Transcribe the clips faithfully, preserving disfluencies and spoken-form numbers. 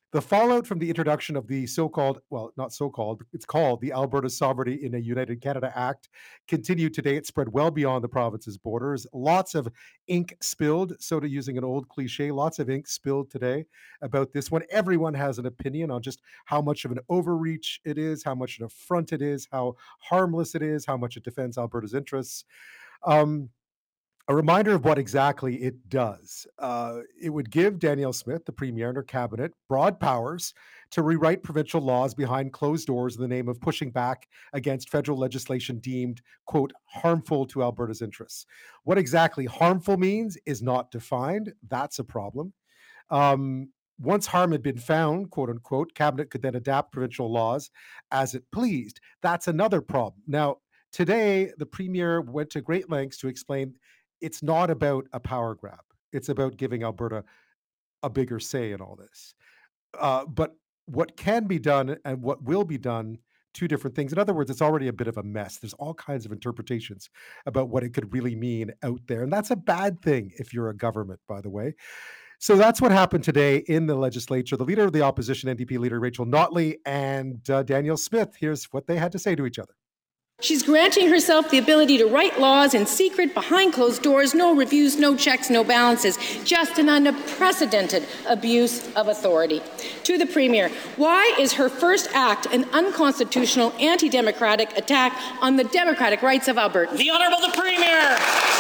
The fallout from the introduction of the so-called, well, not so-called, it's called the Alberta Sovereignty in a United Canada Act continued today. It spread well beyond the province's borders. Lots of ink spilled, so to using an old cliche, lots of ink spilled today about this one. Everyone has an opinion on just how much of an overreach it is, how much an affront it is, how harmless it is, how much it defends Alberta's interests. Um, a reminder of what exactly it does. Uh, it would give Danielle Smith, the premier and her cabinet, broad powers to rewrite provincial laws behind closed doors in the name of pushing back against federal legislation deemed, quote, harmful to Alberta's interests. What exactly harmful means is not defined. That's a problem. Um, Once harm had been found, quote unquote, cabinet could then adapt provincial laws as it pleased. That's another problem. Now, today, the premier went to great lengths to explain it's not about a power grab. It's about giving Alberta a bigger say in all this. Uh, but what can be done and what will be done, two different things. In other words, it's already a bit of a mess. There's all kinds of interpretations about what it could really mean out there. And that's a bad thing if you're a government, by the way. So that's what happened today in the legislature. The leader of the opposition, N D P leader Rachel Notley, and uh, Danielle Smith, here's what they had to say to each other. She's granting herself the ability to write laws in secret, behind closed doors, no reviews, no checks, no balances, just an unprecedented abuse of authority. To the Premier, why is her first act an unconstitutional, anti-democratic attack on the democratic rights of Alberta? The Honourable the Premier.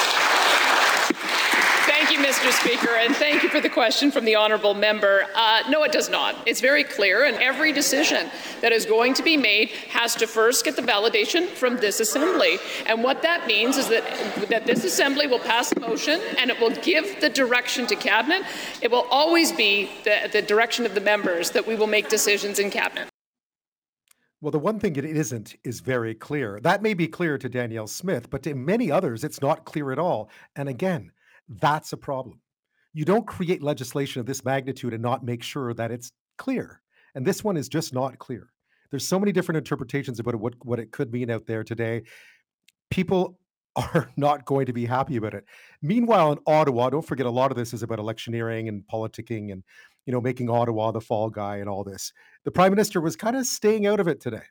Thank you, Mister Speaker, and thank you for the question from the honourable member. Uh, no, it does not. It's very clear, and every decision that is going to be made has to first get the validation from this Assembly. And what that means is that, that this Assembly will pass a motion, and it will give the direction to Cabinet. It will always be the, the direction of the members that we will make decisions in Cabinet. Well, the one thing it isn't is very clear. That may be clear to Danielle Smith, but to many others, it's not clear at all. And again, that's a problem. You don't create legislation of this magnitude and not make sure that it's clear. And this one is just not clear. There's so many different interpretations about what, what it could mean out there today. People are not going to be happy about it. Meanwhile, in Ottawa, don't forget a lot of this is about electioneering and politicking and, you know, making Ottawa the fall guy and all this. The Prime Minister was kind of staying out of it today.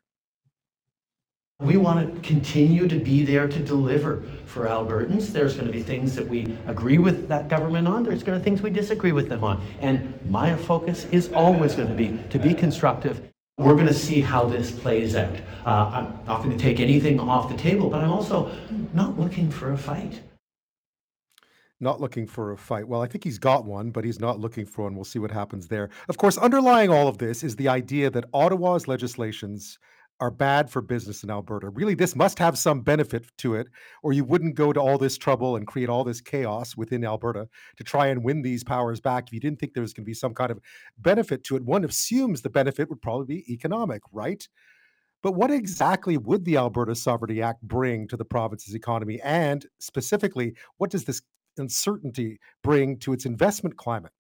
We want to continue to be there to deliver for Albertans. There's going to be things that we agree with that government on. There's going to be things we disagree with them on. And my focus is always going to be to be constructive. We're going to see how this plays out. Uh, I'm not going to take anything off the table, but I'm also not looking for a fight. Not looking for a fight. Well, I think he's got one, but he's not looking for one. We'll see what happens there. Of course, underlying all of this is the idea that Ottawa's legislations are bad for business in Alberta. Really, this must have some benefit to it, or you wouldn't go to all this trouble and create all this chaos within Alberta to try and win these powers back if you didn't think there was going to be some kind of benefit to it. One assumes the benefit would probably be economic, right? But what exactly would the Alberta Sovereignty Act bring to the province's economy? And specifically, what does this uncertainty bring to its investment climate?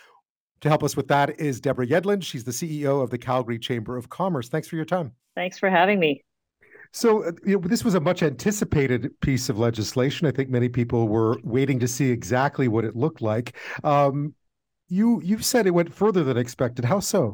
To help us with that is Deborah Yedlin. She's the C E O of the Calgary Chamber of Commerce. Thanks for your time. Thanks for having me. So, uh, you know, this was a much anticipated piece of legislation. I think many people were waiting to see exactly what it looked like. Um, you you said it went further than expected. How so?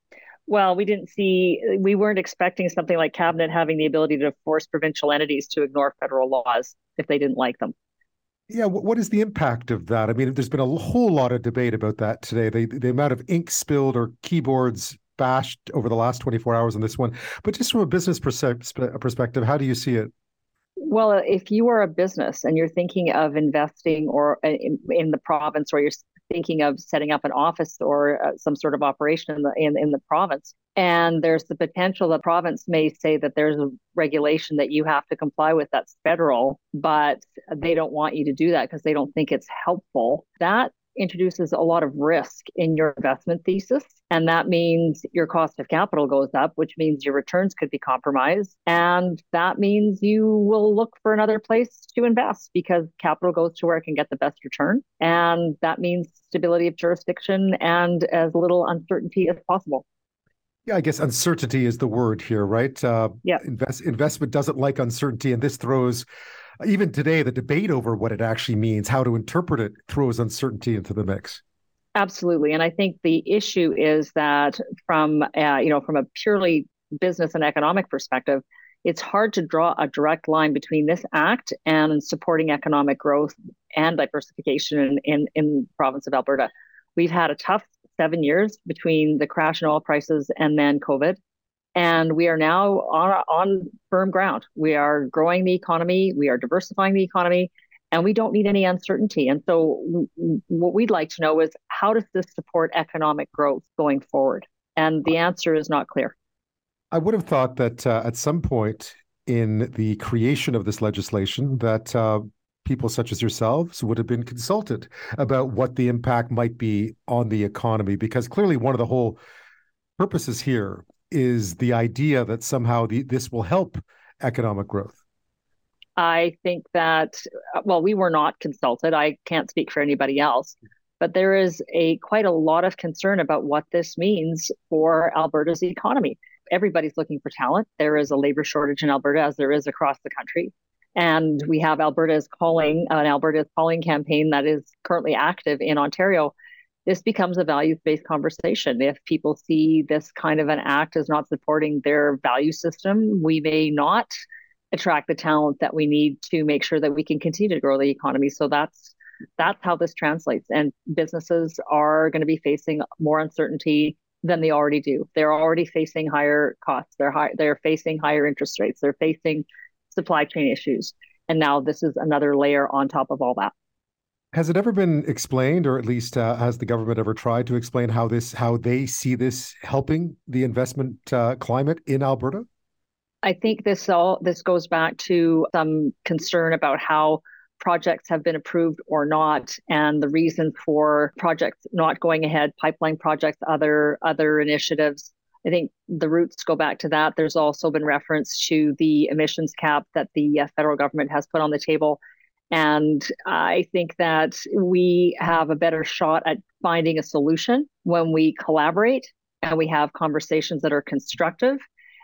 Well, we didn't see, we weren't expecting something like Cabinet having the ability to force provincial entities to ignore federal laws if they didn't like them. Yeah, what, what is the impact of that? I mean, there's been a whole lot of debate about that today. The, the amount of ink spilled or keyboards bashed over the last twenty-four hours on this one. But just from a business perspective, how do you see it? Well, if you are a business and you're thinking of investing or in, in the province, or you're thinking of setting up an office or uh, some sort of operation in the in, in the province, and there's the potential that province may say that there's a regulation that you have to comply with that's federal, but they don't want you to do that because they don't think it's helpful. That introduces a lot of risk in your investment thesis. And that means your cost of capital goes up, which means your returns could be compromised. And that means you will look for another place to invest because capital goes to where it can get the best return. And that means stability of jurisdiction and as little uncertainty as possible. Yeah, I guess uncertainty is the word here, right? Uh, yeah. Invest, investment doesn't like uncertainty, and this throws, even today, the debate over what it actually means, how to interpret it, throws uncertainty into the mix. Absolutely. And I think the issue is that from, uh, you know, from a purely business and economic perspective, it's hard to draw a direct line between this act and supporting economic growth and diversification in, in, in the province of Alberta. We've had a tough seven years between the crash in oil prices and then COVID. And we are now on, on firm ground. We are growing the economy. We are diversifying the economy. And we don't need any uncertainty. And so w- what we'd like to know is, how does this support economic growth going forward? And the answer is not clear. I would have thought that uh, at some point in the creation of this legislation that uh, people such as yourselves would have been consulted about what the impact might be on the economy, because clearly one of the whole purposes here is the idea that somehow the, this will help economic growth. I think that, well, we were not consulted. I can't speak for anybody else, but there is a quite a lot of concern about what this means for Alberta's economy. Everybody's looking for talent. There is a labor shortage in Alberta, as there is across the country. And we have Alberta's Calling, an Alberta's Calling campaign that is currently active in Ontario. This becomes a values-based conversation. If people see this kind of an act as not supporting their value system, we may not attract the talent that we need to make sure that we can continue to grow the economy. So that's that's how this translates. And businesses are going to be facing more uncertainty than they already do. They're already facing higher costs. They're high, they're facing higher interest rates. They're facing supply chain issues. And now this is another layer on top of all that. Has it ever been explained, or at least uh, has the government ever tried to explain how this, how they see this helping the investment uh, climate in Alberta? I think this all this goes back to some concern about how projects have been approved or not, and the reason for projects not going ahead, pipeline projects, other other initiatives. I think the roots go back to that. There's also been reference to the emissions cap that the uh, federal government has put on the table. And I think that we have a better shot at finding a solution when we collaborate and we have conversations that are constructive.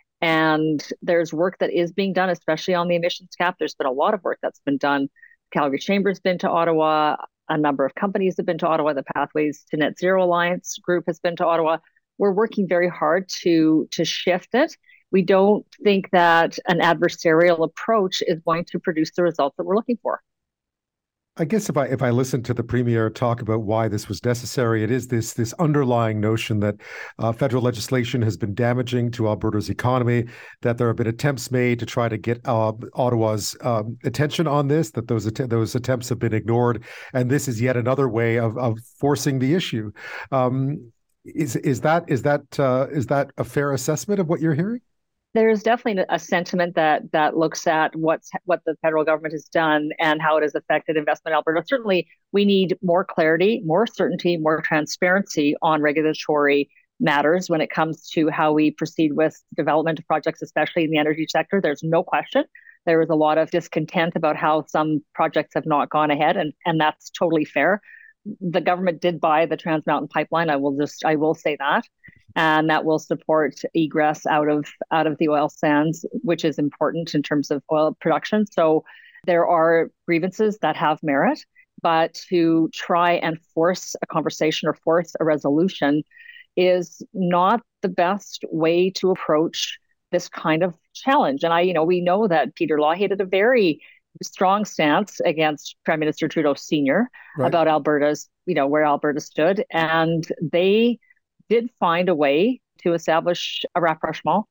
And there's work that is being done, especially on the emissions cap. There's been a lot of work that's been done. Calgary Chamber's been to Ottawa. A number of companies have been to Ottawa. The Pathways to Net Zero Alliance group has been to Ottawa. We're working very hard to, to shift it. We don't think that an adversarial approach is going to produce the results that we're looking for. I guess if I if I listen to the Premier talk about why this was necessary, it is this this underlying notion that uh, federal legislation has been damaging to Alberta's economy, that there have been attempts made to try to get uh, Ottawa's um, attention on this, that those att- those attempts have been ignored, and this is yet another way of of forcing the issue. Um, is is that is that uh, is that a fair assessment of what you're hearing? There's definitely a sentiment that that looks at what's what the federal government has done and how it has affected investment in Alberta. Certainly, we need more clarity, more certainty, more transparency on regulatory matters when it comes to how we proceed with development of projects, especially in the energy sector. There's no question. There is a lot of discontent about how some projects have not gone ahead, and, and that's totally fair. The government did buy the Trans Mountain Pipeline. I will just I will say that. And that will support egress out of out of the oil sands, which is important in terms of oil production. So there are grievances that have merit, but to try and force a conversation or force a resolution is not the best way to approach this kind of challenge. And I, you know, we know that Peter Lougheed had a very strong stance against Prime Minister Trudeau Senior Right. about Alberta's, you know, where Alberta stood, and they did find a way to establish a rapprochement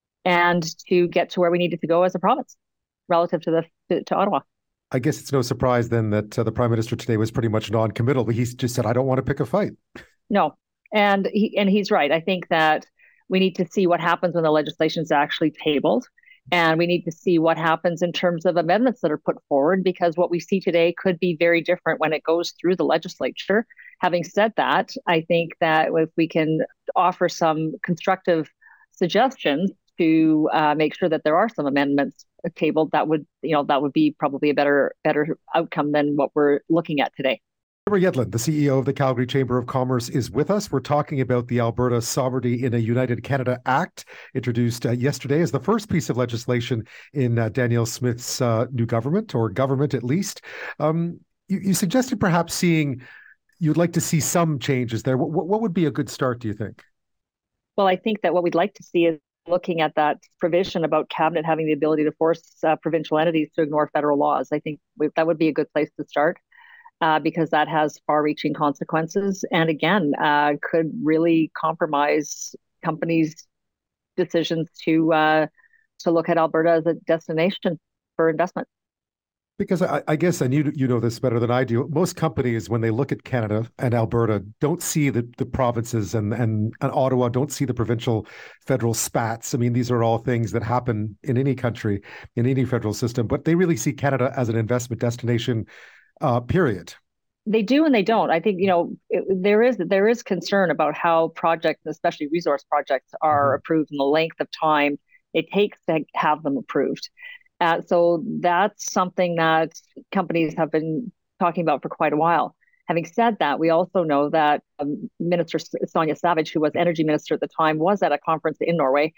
and to get to where we needed to go as a province relative to the to, to Ottawa. I guess it's no surprise then that uh, the Prime Minister today was pretty much non-committal, but he's just said, I don't want to pick a fight. No, and he and he's right. I think that we need to see what happens when the legislation is actually tabled, and we need to see what happens in terms of amendments that are put forward, because what we see today could be very different when it goes through the legislature. Having said that, I think that if we can offer some constructive suggestions to uh, make sure that there are some amendments tabled, that would, you know, that would be probably a better better outcome than what we're looking at today. Deborah Yedlin, the C E O of the Calgary Chamber of Commerce, is with us. We're talking about the Alberta Sovereignty in a United Canada Act, introduced uh, yesterday as the first piece of legislation in uh, Danielle Smith's uh, new government, or government at least. Um, you, you suggested perhaps seeing you'd like to see some changes there. What, what would be a good start, do you think? Well, I think that what we'd like to see is looking at that provision about cabinet having the ability to force uh, provincial entities to ignore federal laws. I think we, that would be a good place to start uh, because that has far-reaching consequences and, again, uh, could really compromise companies' decisions to uh, to look at Alberta as a destination for investment. Because I, I guess, and you you know this better than I do, most companies, when they look at Canada and Alberta, don't see the, the provinces and, and, and Ottawa, don't see the provincial federal spats. I mean, these are all things that happen in any country, in any federal system, but they really see Canada as an investment destination, uh, period. They do and they don't. I think, you know, it, there is there is concern about how projects, especially resource projects, are mm-hmm. approved and the length of time it takes to have them approved. Uh, so that's something that companies have been talking about for quite a while. Having said that, we also know that um, Minister Sonia Savage, who was energy minister at the time, was at a conference in Norway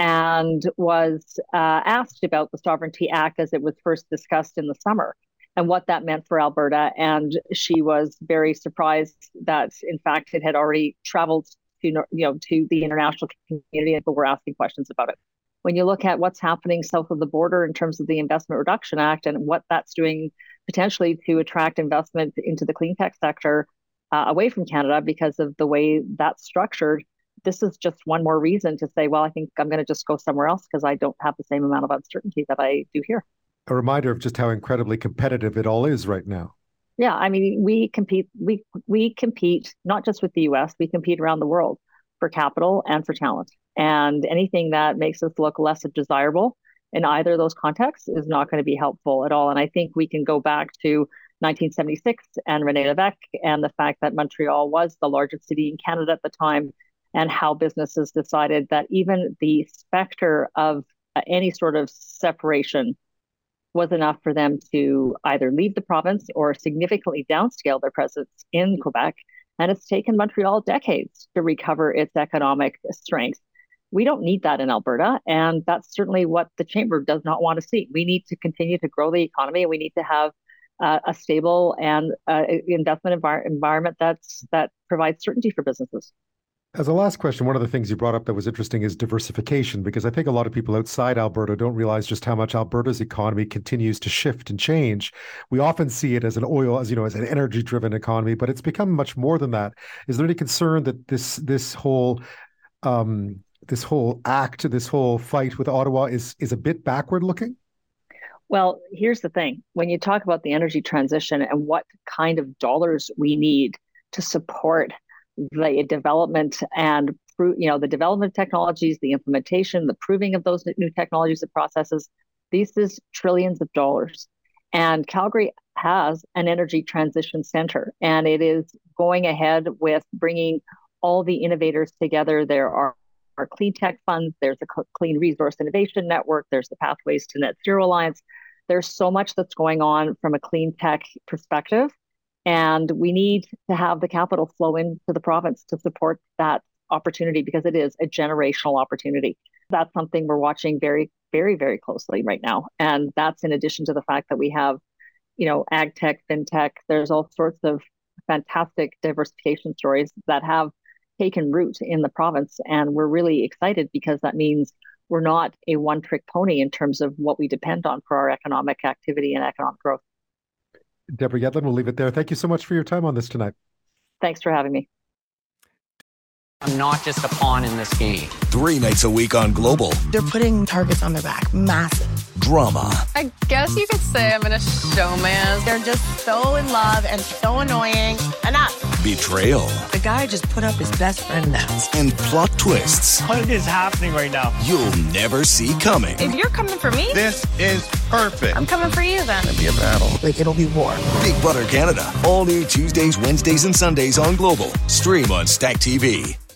and was uh, asked about the Sovereignty Act as it was first discussed in the summer and what that meant for Alberta. And she was very surprised that, in fact, it had already traveled to, you know, to the international community and people were asking questions about it. When you look at what's happening south of the border in terms of the Investment Reduction Act and what that's doing potentially to attract investment into the clean tech sector uh, away from Canada because of the way that's structured, this is just one more reason to say, well, I think I'm going to just go somewhere else because I don't have the same amount of uncertainty that I do here. A reminder of just how incredibly competitive it all is right now. Yeah, I mean, we compete, we we compete not just with the U S, we compete around the world for capital and for talent. And anything that makes us look less desirable in either of those contexts is not going to be helpful at all. And I think we can go back to nineteen seventy-six and René Lévesque and the fact that Montreal was the largest city in Canada at the time and how businesses decided that even the specter of uh, any sort of separation was enough for them to either leave the province or significantly downscale their presence in Quebec. And it's taken Montreal decades to recover its economic strength. We don't need that in Alberta, and that's certainly what the Chamber does not want to see. We need to continue to grow the economy, and we need to have uh, a stable and uh, investment envir- environment that's that provides certainty for businesses. As a last question, one of the things you brought up that was interesting is diversification, because I think a lot of people outside Alberta don't realize just how much Alberta's economy continues to shift and change. We often see it as an oil, as you know, as an energy-driven economy, but it's become much more than that. Is there any concern that this this whole um, this whole act, this whole fight with Ottawa is is a bit backward looking? Well, here's the thing. When you talk about the energy transition and what kind of dollars we need to support the development and, you know, the development of technologies, the implementation, the proving of those new technologies and processes, this is trillions of dollars. And Calgary has an energy transition center, and it is going ahead with bringing all the innovators together. There are Our clean tech funds, there's a Clean Resource Innovation Network, there's the Pathways to Net Zero Alliance. There's so much that's going on from a clean tech perspective, and we need to have the capital flow into the province to support that opportunity because it is a generational opportunity. That's something we're watching very, very, very closely right now. And that's in addition to the fact that we have, you know, ag tech, fintech, there's all sorts of fantastic diversification stories that have taken root in the province. And we're really excited because that means we're not a one-trick pony in terms of what we depend on for our economic activity and economic growth. Deborah Yedlin, we'll leave it there. Thank you so much for your time on this tonight. Thanks for having me. I'm not just a pawn in this game. Three nights a week on Global. They're putting targets on their back. Massive. Drama. I guess you could say I'm in a showman. They're just so in love and so annoying. Enough. Betrayal. The guy just put up his best friend now. And plot twists. What is happening right now? You'll never see coming. If you're coming for me, this is perfect. I'm coming for you then. It'll be a battle. Like, it'll be war. Big Brother Canada. All new Tuesdays, Wednesdays, and Sundays on Global. Stream on Stack T V.